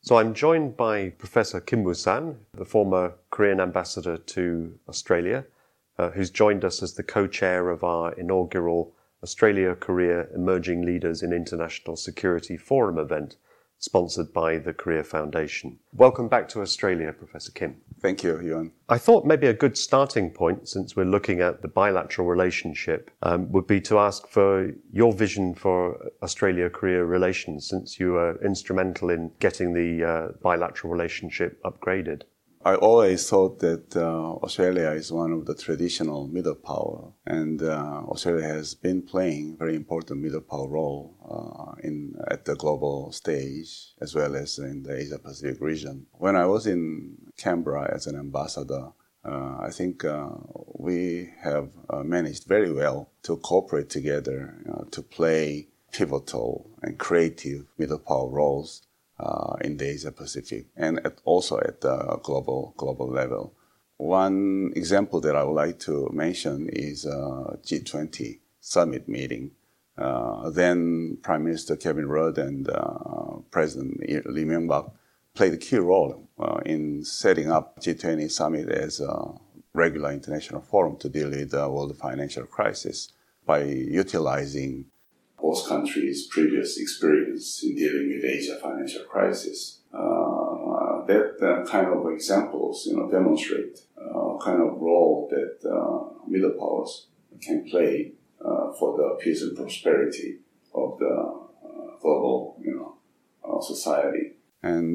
So I'm joined by Professor Kim Woo-san, the former Korean ambassador to Australia, who's joined us as the co-chair of our inaugural Australia-Korea Emerging Leaders in International Security Forum event, sponsored by the Korea Foundation. Welcome back to Australia, Professor Kim. Thank you, Yuan. I thought maybe a good starting point, since we're looking at the bilateral relationship, would be to ask for your vision for Australia-Korea relations, since you were instrumental in getting the bilateral relationship upgraded. I always thought that Australia is one of the traditional middle power, and Australia has been playing a very important middle power role at the global stage, as well as in the Asia-Pacific region. When I was in Canberra as an ambassador, I think we have managed very well to cooperate together to play pivotal and creative middle power roles in the Asia-Pacific and also at the global level. One example that I would like to mention is G20 summit meeting. Then Prime Minister Kevin Rudd and President Lee Myung-bak played a key role in setting up G20 summit as a regular international forum to deal with the world financial crisis by utilizing both countries' previous experience in dealing with the Asia financial crisis. That kind of examples, demonstrate kind of role that middle powers can play for the peace and prosperity of the global, society. And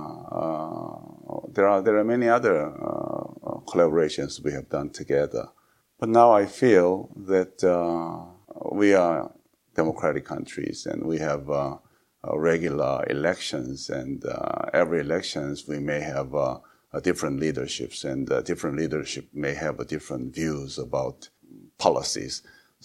there are many other collaborations we have done together. But now I feel that we are democratic countries, and we have regular elections, and every elections we may have different leaderships, and different leadership may have different views about policies.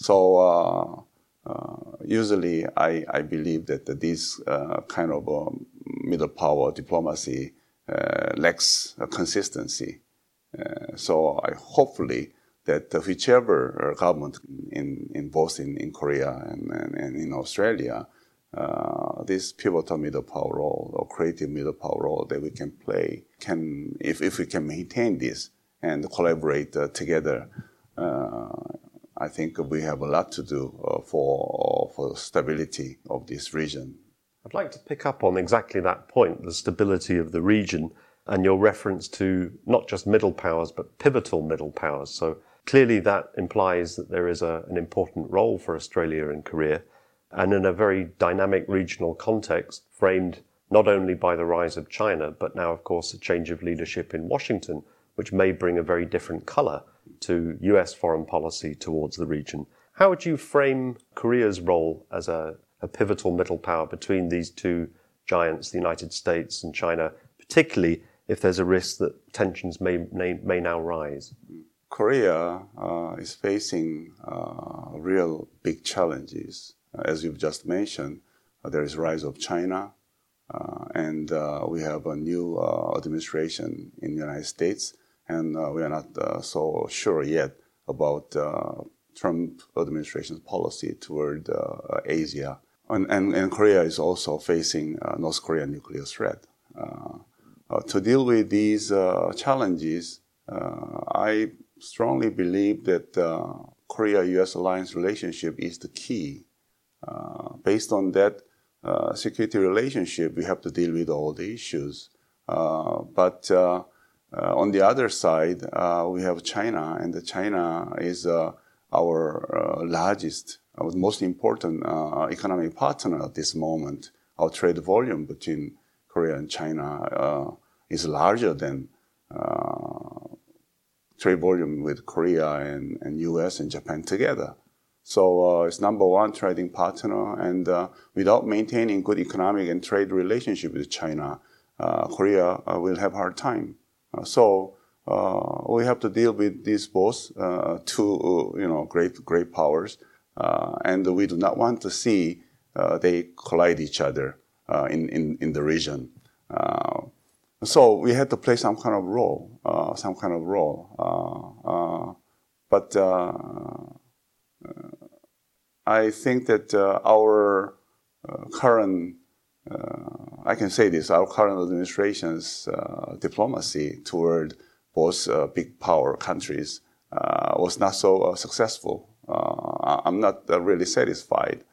So usually I believe that this kind of middle power diplomacy lacks consistency. So I hopefully that whichever government in both in Korea and in Australia, this pivotal middle power role or creative middle power role that we can play if we can maintain this and collaborate together, I think we have a lot to do for the stability of this region. I'd like to pick up on exactly that point, the stability of the region, and your reference to not just middle powers, but pivotal middle powers. So clearly that implies that there is an important role for Australia and Korea, and in a very dynamic regional context, framed not only by the rise of China, but now, of course, a change of leadership in Washington, which may bring a very different colour to US foreign policy towards the region. How would you frame Korea's role as a pivotal middle power between these two giants, the United States and China, particularly if there's a risk that tensions may now rise? Korea is facing real big challenges. As you've just mentioned, there is rise of China, and we have a new administration in the United States, and we are not so sure yet about Trump administration's policy toward Asia. And Korea is also facing North Korean nuclear threat. To deal with these challenges, I strongly believe that Korea-US alliance relationship is the key. Based on that security relationship, we have to deal with all the issues. But on the other side, we have China, and China is our largest, most important economic partner at this moment. Our trade volume between Korea and China is larger than trade volume with Korea and US and Japan together. So it's number one trading partner, and without maintaining good economic and trade relationship with China, Korea will have a hard time. So we have to deal with these both two great powers, and we do not want to see they collide each other in the region. So we had to play some kind of role. But I think that our current I can say this, our current administration's diplomacy toward both big power countries was not so successful. I'm not really satisfied.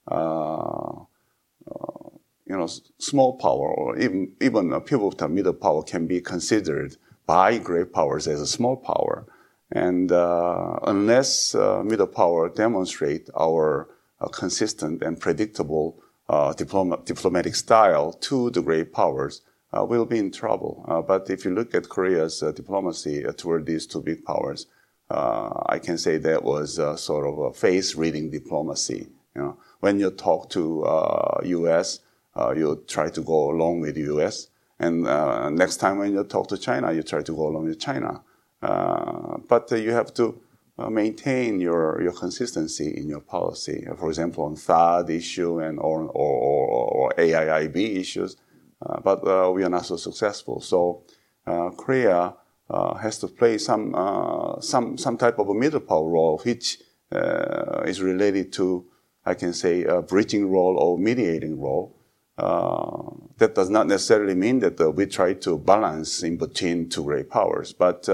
Small power or even pivotal middle power can be considered by great powers as a small power. And unless middle power demonstrate our consistent and predictable diplomatic style to the great powers, we'll be in trouble. But if you look at Korea's diplomacy toward these two big powers, I can say that was sort of a face-reading diplomacy. When you talk to U.S., you try to go along with the U.S., and next time when you talk to China, you try to go along with China. But you have to maintain your consistency in your policy. For example, on THAAD issue and or AIIB issues, but we are not so successful. So Korea has to play some type of a middle power role, which is related to, I can say, a bridging role or mediating role. That does not necessarily mean that we try to balance in between two great powers, but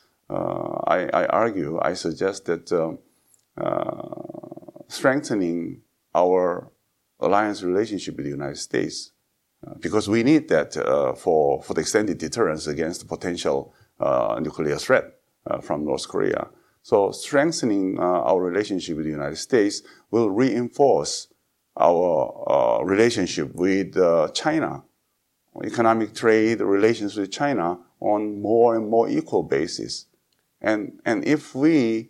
I suggest that strengthening our alliance relationship with the United States, because we need that for the extended deterrence against the potential nuclear threat from North Korea. So strengthening our relationship with the United States will reinforce our relationship with China, economic trade relations with China on more and more equal basis. And if we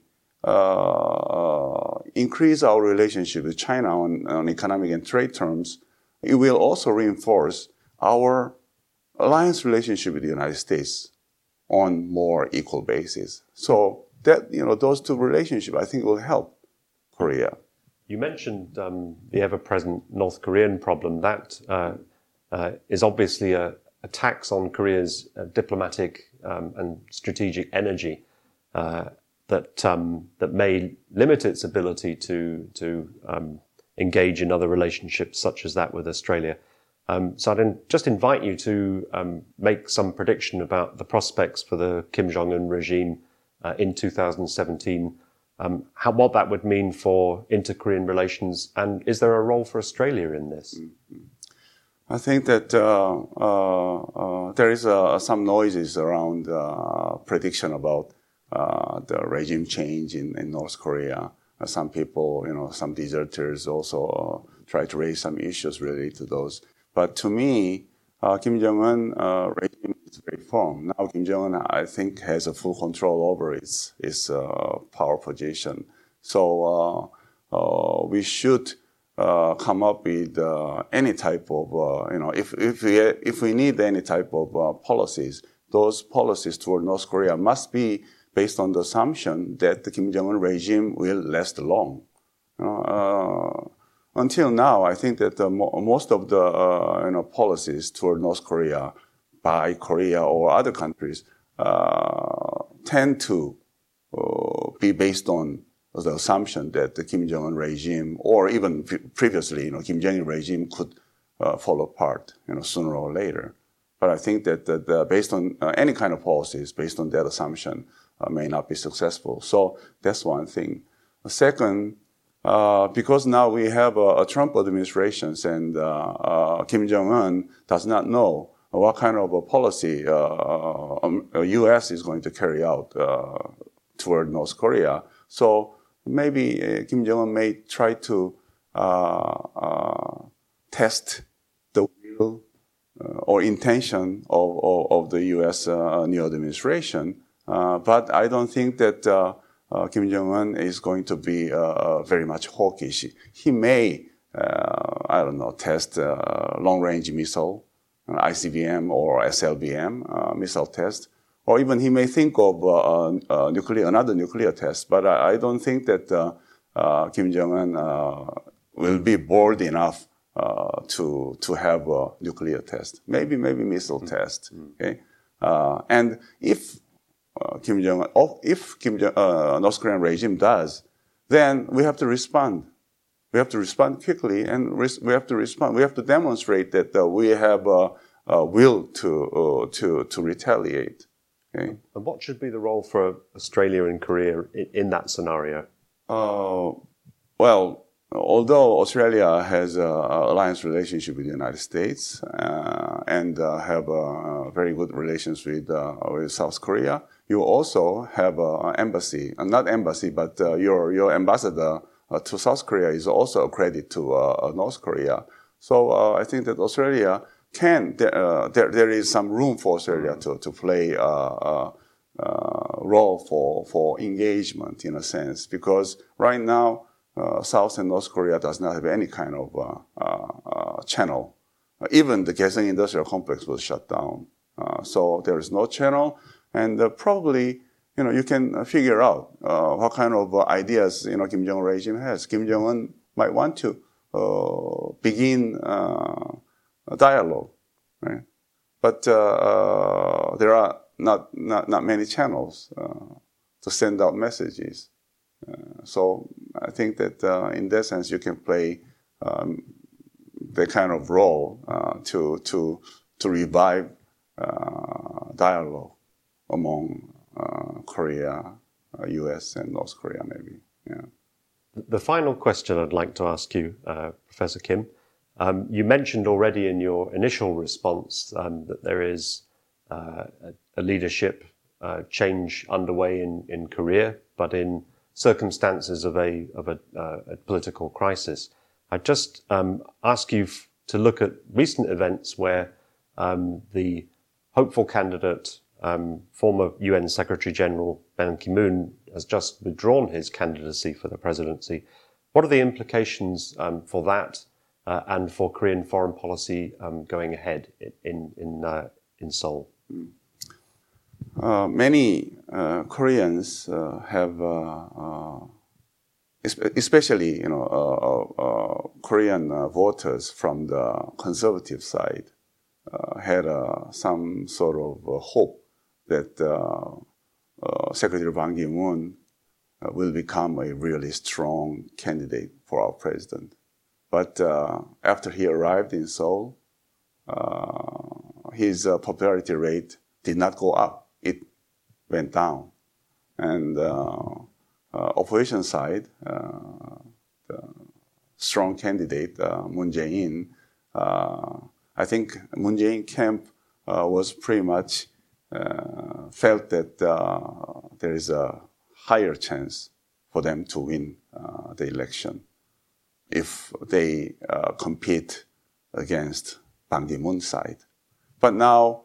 increase our relationship with China on economic and trade terms, it will also reinforce our alliance relationship with the United States on more equal basis. So that, those two relationships, I think, will help Korea. You mentioned the ever-present North Korean problem. That is obviously a tax on Korea's diplomatic and strategic energy that may limit its ability to engage in other relationships such as that with Australia. So I'd just invite you to make some prediction about the prospects for the Kim Jong-un regime in 2017. What that would mean for inter-Korean relations, and is there a role for Australia in this? I think that there is some noises around prediction about the regime change in North Korea. Some people, some deserters also try to raise some issues related to those. But to me, Kim Jong-un regime is very firm. Now Kim Jong-un, I think, has a full control over its power position. So we should come up with any type of, if we need any type of policies, those policies toward North Korea must be based on the assumption that the Kim Jong-un regime will last long. Until now, I think that most of the policies toward North Korea by Korea or other countries tend to be based on the assumption that the Kim Jong-un regime, or even previously, Kim Jong-il regime could fall apart, sooner or later. But I think that based on any kind of policies, based on that assumption, may not be successful. So that's one thing. Second, because now we have a Trump administration and Kim Jong-un does not know what kind of a policy U.S. is going to carry out toward North Korea. So maybe Kim Jong-un may try to test the will or intention of the U.S. New administration. But I don't think that Kim Jong-un is going to be very much hawkish. He may, test long-range missile, ICBM or SLBM missile test, or even he may think of another nuclear test. But I don't think that Kim Jong-un will be bold enough to have a nuclear test. Maybe missile test. Okay, and if North Korean regime does, then we have to respond We have to respond quickly, and we have to respond. We have to demonstrate that we have a will to retaliate. Okay? And what should be the role for Australia and Korea in that scenario? Well, although Australia has an alliance relationship with the United States and have very good relations with South Korea, you also have an embassy, not embassy, but your ambassador to South Korea is also accredited to North Korea. So I think that Australia there is some room for Australia to play a role for engagement in a sense, because right now South and North Korea does not have any kind of channel. Even the Kaesong Industrial Complex was shut down, so there is no channel, and probably you can figure out what kind of ideas Kim Jong-un regime has. Kim Jong-un might want to begin a dialogue, right? But there are not many channels to send out messages. So I think that in that sense you can play the kind of role to revive dialogue among Korea, U.S. and North Korea maybe. Yeah. The final question I'd like to ask you, Professor Kim, you mentioned already in your initial response that there is a leadership change underway in Korea, but in circumstances of a political crisis. I'd just ask you to look at recent events where the hopeful candidate, former UN Secretary General Ban Ki-moon, has just withdrawn his candidacy for the presidency. What are the implications for that and for Korean foreign policy going ahead in Seoul? Many Koreans have, especially Korean voters from the conservative side, had some sort of hope that Secretary Ban Ki-moon will become a really strong candidate for our president. But after he arrived in Seoul, his popularity rate did not go up. It went down. And opposition side, the strong candidate, Moon Jae-in, I think Moon Jae-in camp was pretty much felt that there is a higher chance for them to win the election if they compete against Ban Ki-moon's side. But now,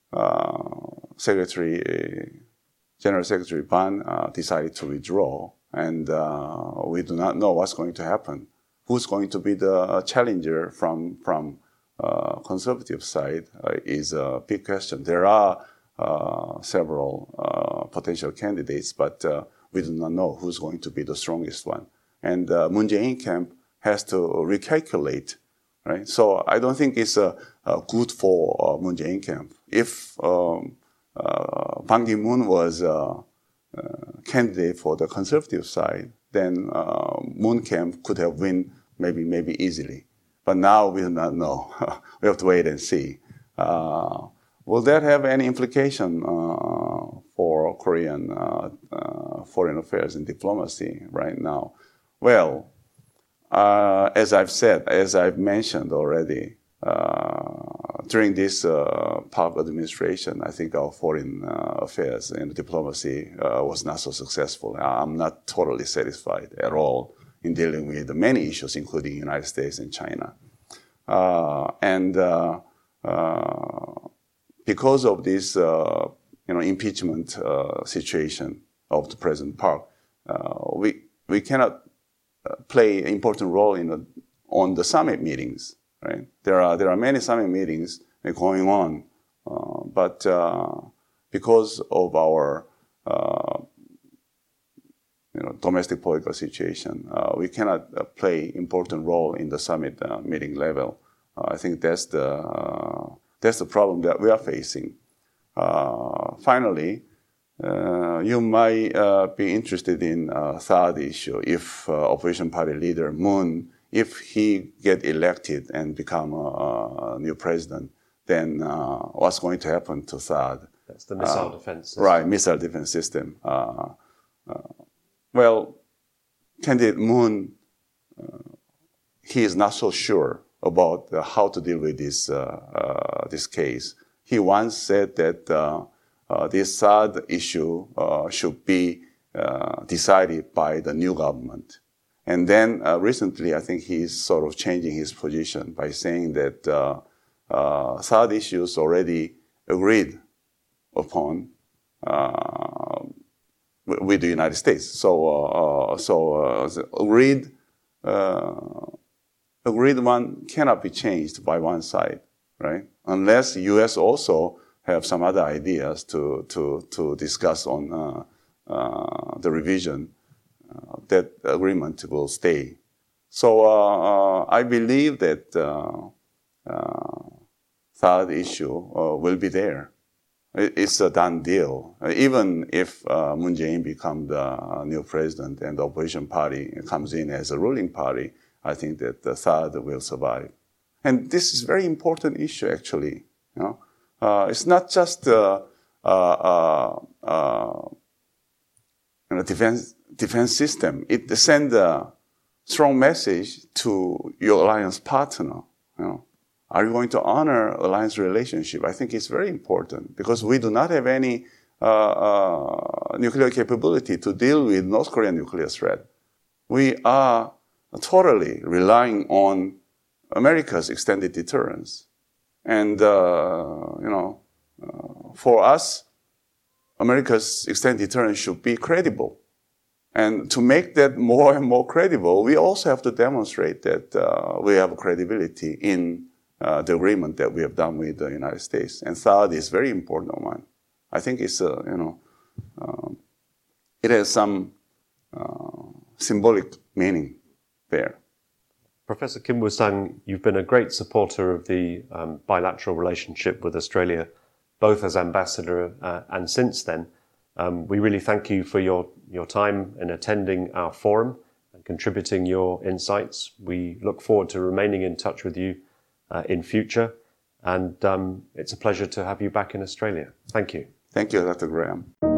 General Secretary Ban decided to withdraw, and we do not know what's going to happen. Who's going to be the challenger from conservative side is a big question. There are several potential candidates, but we do not know who's going to be the strongest one. And Moon Jae-in camp has to recalculate, right? So I don't think it's good for Moon Jae-in camp. If Ban Ki-moon was a candidate for the conservative side, then Moon camp could have won maybe easily. But now we do not know. We have to wait and see. Will that have any implication for Korean foreign affairs and diplomacy right now? Well, as I've mentioned already, during this Park administration, I think our foreign affairs and diplomacy was not so successful. I'm not totally satisfied at all in dealing with the many issues, including the United States and China. Because of this, impeachment situation of the President Park, we cannot play an important role on the summit meetings. Right? There are many summit meetings going on, but because of our domestic political situation, we cannot play important role in the summit meeting level. I think that's the problem that we are facing. Finally, you might be interested in a third issue. If opposition party leader Moon if he get elected and become a new president, then what's going to happen to THAAD? That's the missile defense system. Right, missile defense system. Well, candidate Moon, he is not so sure about how to deal with this case. He once said that this THAAD issue should be decided by the new government. And then recently, I think he's sort of changing his position by saying that THAAD issues already agreed upon with the United States. So agreed one cannot be changed by one side, right? Unless the U.S. also have some other ideas to discuss on the revision, that agreement will stay. So I believe that THAAD issue will be there. It's a done deal. Even if Moon Jae-in becomes the new president and the opposition party comes in as a ruling party, I think that the THAAD will survive. And this is a very important issue, actually. You know? It's not just defense system. It sends a strong message to your alliance partner. You know? Are you going to honor alliance relationship? I think it's very important because we do not have any nuclear capability to deal with North Korean nuclear threat. We are totally relying on America's extended deterrence. And, for us, America's extended deterrence should be credible. And to make that more and more credible, we also have to demonstrate that we have credibility in the agreement that we have done with the United States. And THAAD is a very important one. I think it's, it has some symbolic meaning there. Professor Kim Woo-Sang, you've been a great supporter of the bilateral relationship with Australia, both as ambassador and since then. We really thank you for your time in attending our forum and contributing your insights. We look forward to remaining in touch with you in future. And it's a pleasure to have you back in Australia. Thank you. Thank you, Dr. Graham.